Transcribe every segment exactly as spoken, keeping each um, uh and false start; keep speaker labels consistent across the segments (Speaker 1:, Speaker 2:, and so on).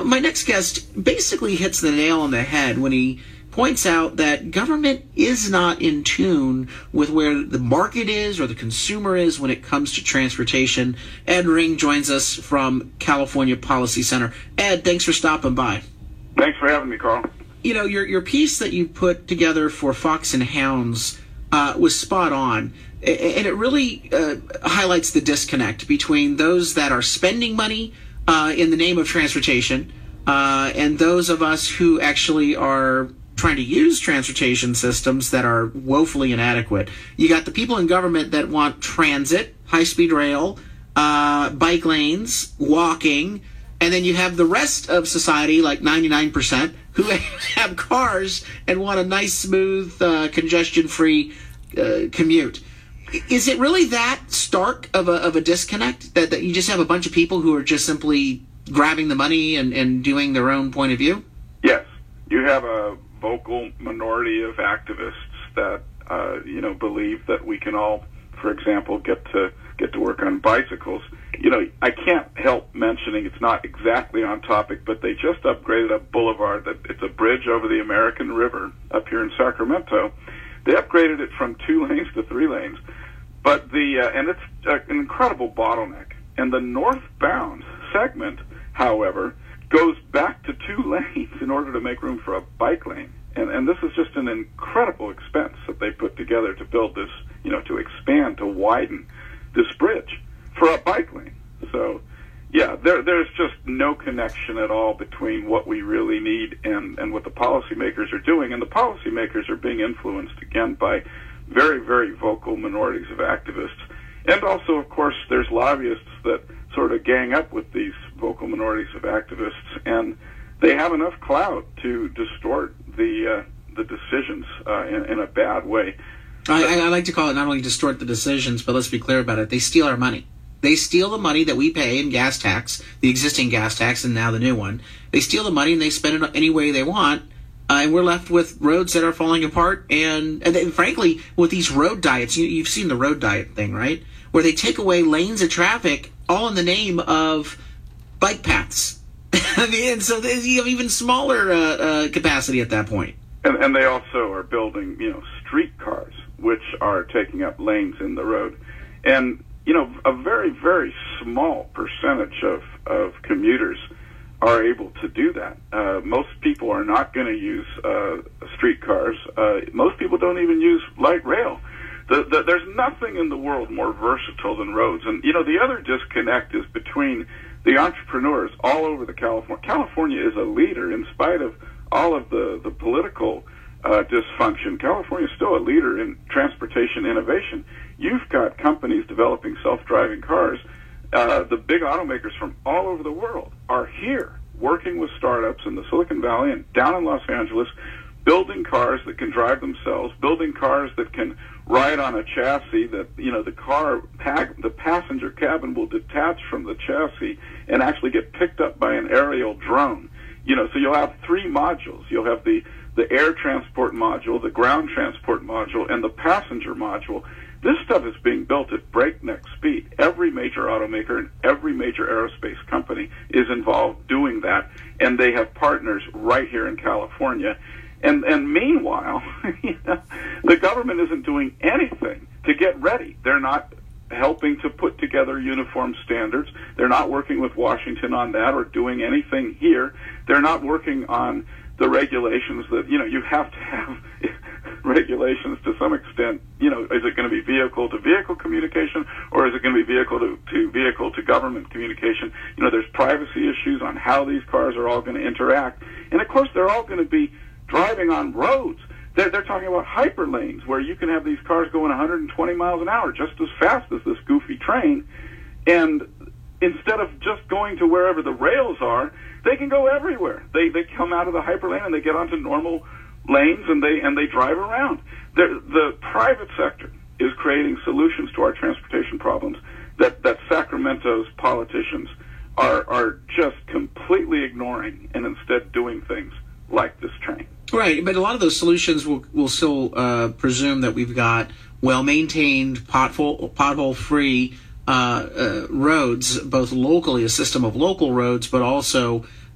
Speaker 1: my next guest basically hits the nail on the head when he points out that government is not in tune with where the market is or the consumer is when it comes to transportation. Ed Ring joins us from California Policy Center. Ed, thanks for stopping by.
Speaker 2: Thanks for having me, Carl.
Speaker 1: You know, your your piece that you put together for Fox and Hounds uh, was spot on, and it really uh, highlights the disconnect between those that are spending money uh, in the name of transportation uh, and those of us who actually are trying to use transportation systems that are woefully inadequate. You got the people in government that want transit, high-speed rail, uh, bike lanes, walking, and then you have the rest of society, like ninety-nine percent, who have cars and want a nice, smooth, uh, congestion-free uh, commute. Is it really that stark of a, of a disconnect that, that you just have a bunch of people who are just simply grabbing the money and, and doing their own point of view?
Speaker 2: Yes. You have a vocal minority of activists that uh, you know believe that we can all, for example, get to get to work on bicycles. You know, I can't help mentioning, it's not exactly on topic, but they just upgraded a boulevard. That it's a bridge over the American River up here in Sacramento. They upgraded it from two lanes to three lanes, but the uh, and it's uh, an incredible bottleneck. And the northbound segment, however, goes back to two lanes in order to make room for a bike lane. And, and this is just an incredible expense that they put together to build this, you know, to expand, to widen this bridge for a bike lane. So, yeah, there, there's just no connection at all between what we really need and, and what the policymakers are doing. And the policymakers are being influenced, again, by very, very vocal minorities of activists. And also, of course, there's lobbyists that sort of gang up with these vocal minorities of activists, and they have enough clout to distort the uh, the decisions uh, in, in a bad way.
Speaker 1: I, I like to call it not only distort the decisions, but let's be clear about it. They steal our money. They steal the money that we pay in gas tax, the existing gas tax and now the new one. They steal the money and they spend it any way they want, uh, and we're left with roads that are falling apart. And, and, and frankly, with these road diets, you, you've seen the road diet thing, right? Where they take away lanes of traffic all in the name of bike paths. I mean, and so you have even smaller uh, uh, capacity at that point.
Speaker 2: And, and they also are building, you know, streetcars, which are taking up lanes in the road. And, you know, a very, very small percentage of, of commuters are able to do that. Uh, most people are not going to use uh, streetcars. Uh, most people don't even use light rail. The, the, there's nothing in the world more versatile than roads. And, you know, the other disconnect is between the entrepreneurs all over the California. California is a leader in spite of all of the, the political uh, dysfunction. California is still a leader in transportation innovation. You've got companies developing self-driving cars. Uh, the big automakers from all over the world are here working with startups in the Silicon Valley and down in Los Angeles, building cars that can drive themselves, building cars that can ride on a chassis that, you know, the car, pack, the passenger cabin will detach from the chassis and actually get picked up by an aerial drone. You know, so you'll have three modules. You'll have the, the air transport module, the ground transport module, and the passenger module. This stuff is being built at breakneck speed. Every major automaker and every major aerospace company is involved doing that, and they have partners right here in California. And, and meanwhile, you know, the government isn't doing anything to get ready. They're not helping to put together uniform standards. They're not working with Washington on that or doing anything here. They're not working on the regulations that, you know, you have to have regulations to some extent. You know, is it going to be vehicle-to-vehicle communication, or is it going to be vehicle-to-to vehicle-to-government communication? You know, there's privacy issues on how these cars are all going to interact. And, of course, they're all going to be driving on roads. They're, they're talking about hyperlanes where you can have these cars going one hundred twenty miles an hour just as fast as this goofy train. And instead of just going to wherever the rails are, they can go everywhere. They they come out of the hyperlane and they get onto normal lanes and they and they drive around. They're, the private sector is creating solutions to our transportation problems that, that Sacramento's politicians are are just completely ignoring and instead doing things like this train.
Speaker 1: Right, but a lot of those solutions will will still uh, presume that we've got well-maintained, pothole pothole-free uh, uh, roads, both locally, a system of local roads, but also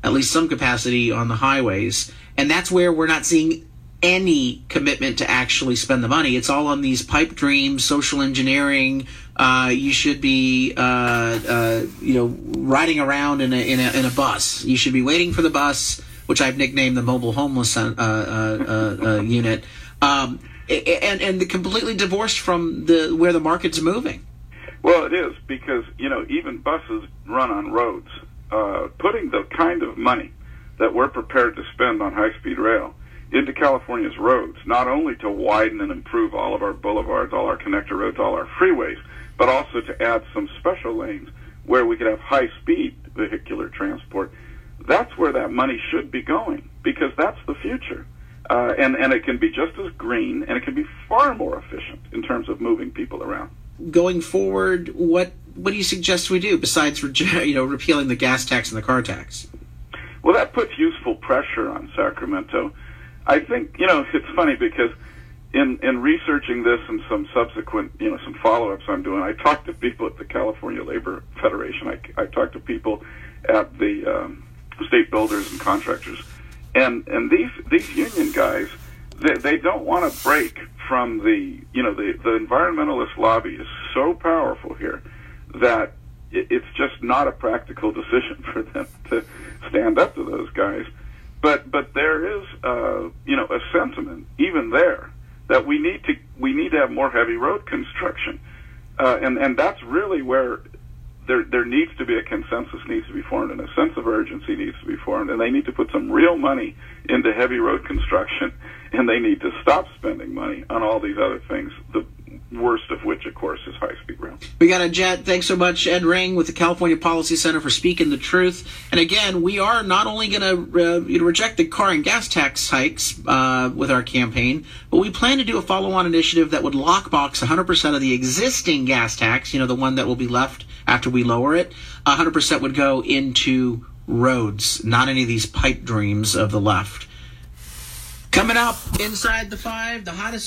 Speaker 1: at least some capacity on the highways. And that's where we're not seeing any commitment to actually spend the money. It's all on these pipe dreams, social engineering. Uh, you should be, uh, uh, you know, riding around in a, in a in a bus. You should be waiting for the bus, which I've nicknamed the mobile homeless uh, uh, uh, uh, unit, um, and and the completely divorced from the where the market's moving.
Speaker 2: Well, it is, because you know even buses run on roads. Uh, putting the kind of money that we're prepared to spend on high-speed rail into California's roads, not only to widen and improve all of our boulevards, all our connector roads, all our freeways, but also to add some special lanes where we could have high-speed vehicular transport. That's where that money should be going, because that's the future. Uh, and, and it can be just as green, and it can be far more efficient in terms of moving people around.
Speaker 1: Going forward, what what do you suggest we do besides you know repealing the gas tax and the car tax?
Speaker 2: Well, that puts useful pressure on Sacramento. I think, you know, it's funny because in in researching this and some subsequent, you know, some follow-ups I'm doing, I talked to people at the California Labor Federation. I, I talked to people at the um, state builders and contractors. And and these these union guys, they, they don't want to break from the, you know, the, the environmentalist lobby is so powerful here that it, it's just not a practical decision for them to stand up to those guys. But but there is, uh, you know, a sentiment even there that we need to we need to have more heavy road construction, uh, and and that's really where there there needs to be a consensus needs to be formed, and a sense of urgency needs to be formed, and they need to put some real money into heavy road construction, and they need to stop spending money on all these other things. The worst of which, of course, is high-speed rail.
Speaker 1: We got a jet. Thanks so much, Ed Ring with the California Policy Center, for speaking the truth. And again, we are not only going to uh, you know, reject the car and gas tax hikes uh, with our campaign, but we plan to do a follow-on initiative that would lockbox one hundred percent of the existing gas tax, you know, the one that will be left after we lower it. one hundred percent would go into roads, not any of these pipe dreams of the left. Coming up inside the five, the hottest